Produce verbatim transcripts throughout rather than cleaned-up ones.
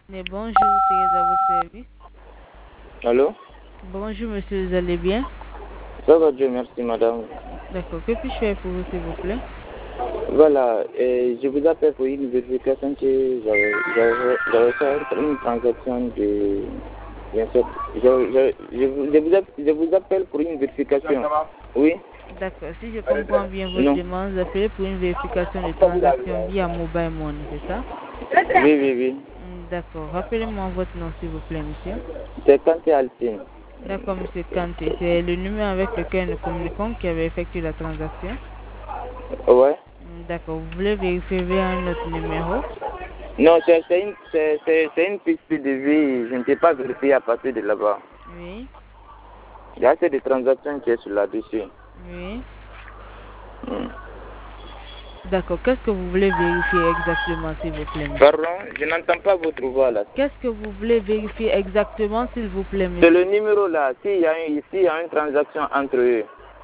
Mais bonjour, Thérèse à votre service. Allô? Bonjour monsieur, vous allez bien? Ça va Dieu, merci madame. D'accord, que puis-je faire pour vous s'il vous plaît? Voilà, et je vous appelle pour une vérification que j'avais j'avais- j'avais fait une transaction de... Bien sûr, je, je, je, vous, je, vous appelle, je vous appelle pour une vérification. Oui? D'accord, si je comprends bien votre Non. demande, vous appelez pour une vérification de transaction via Mobile Money, c'est ça? Oui, oui, oui. Hmm, D'accord, rappelez-moi votre nom s'il vous plaît monsieur. C'est Kanté Altine. D'accord monsieur Kanté, c'est le numéro avec lequel nous communiquons qui avait effectué la transaction. Ouais? Hmm, D'accord, vous voulez vérifier via un autre numéro? Non, c'est c'est une, c'est- c'est- c'est une piste de vie, je ne peux pas vérifier à partir de là-bas. Oui, Il y a assez de transactions qui est sur là-dessus. oui. Hmm. D'accord, qu'est-ce que vous voulez vérifier exactement s'il vous plaît monsieur? Pardon, je n'entends pas votre voix là. Qu'est-ce que vous voulez vérifier exactement s'il vous plaît C'est monsieur? le numéro là, s'il y a une, s'il y a une transaction entre eux.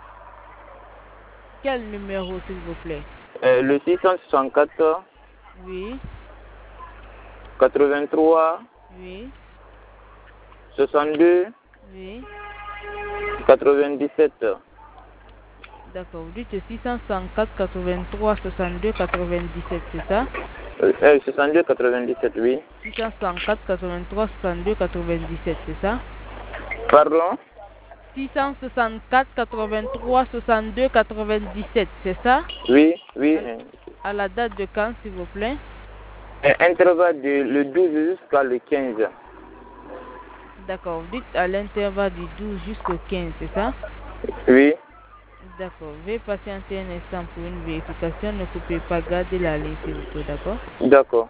Quel numéro s'il vous plaît? Euh, le six cent soixante-quatre, Oui, quatre-vingt-trois, oui, soixante-deux, oui. quatre-vingt-dix-sept. D'accord, vous dites six cent soixante-quatre, quatre-vingt-trois, soixante-deux, quatre-vingt-dix-sept, c'est ça? Euh, euh, soixante-deux, quatre-vingt-dix-sept, oui. six cent soixante-quatre, quatre-vingt-trois, soixante-deux, quatre-vingt-dix-sept, c'est ça? Pardon? six cent soixante-quatre, quatre-vingt-trois, soixante-deux, quatre-vingt-dix-sept, c'est ça? Oui, oui. À la date de quand, s'il vous plaît? Euh, intervalle de le douze jusqu'à le quinze. D'accord, vous dites à l'intervalle du douze jusqu'au quinze, c'est ça? Oui. D'accord, veuillez patienter un instant pour une vérification. Ne coupez pas, gardez la ligne, s'il vous plaît, d'accord? D'accord.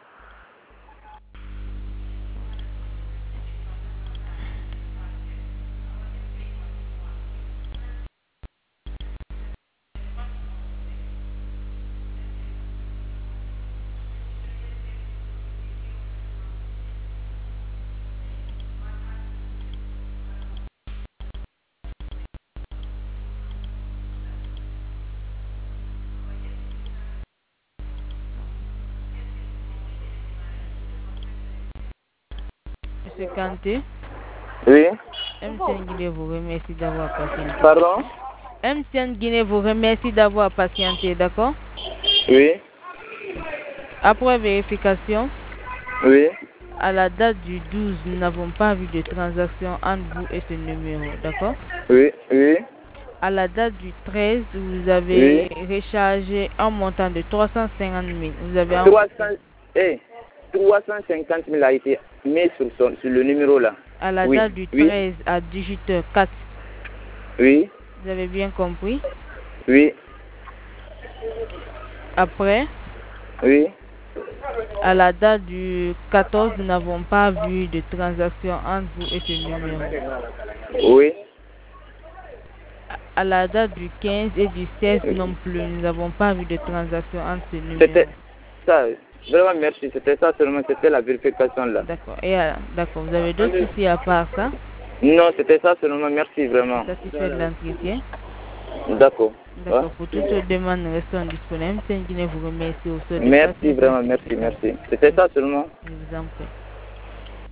Monsieur Kanté, Oui. M T N Guinée vous remercie d'avoir patienté. Pardon? M T N Guinée vous remercie d'avoir patienté, d'accord? Oui. Après vérification, Oui. à la date du douze, nous n'avons pas vu de transaction entre vous et ce numéro, d'accord? Oui. Oui. À la date du treize, vous avez Oui. rechargé un montant de trois cent cinquante mille. Vous avez trois envoyé cents, eh, trois cent cinquante mille a été mis sur, son, sur le numéro là. à la Oui. date du Oui. treize à dix-huit heures quatre. Oui. Vous avez bien compris? Oui. Après, Oui. à la date du quatorze, nous n'avons pas vu de transaction entre vous et ce numéro. Oui. À la date du quinze et du seize non plus, nous n'avons pas vu de transaction entre ce numéro. C'était ça. Vraiment merci. C'était ça seulement. C'était la vérification là. D'accord. Et euh, d'accord, vous avez d'autres soucis à part ça? Non, c'était ça seulement. Merci vraiment. Satisfait de l'entretien? D'accord. D'accord. Pour toute demande, nous restons disponibles. M T N Guinée vous remercie au sol de Merci patienter. vraiment. Merci. Merci. C'était ça seulement. Je vous en prie.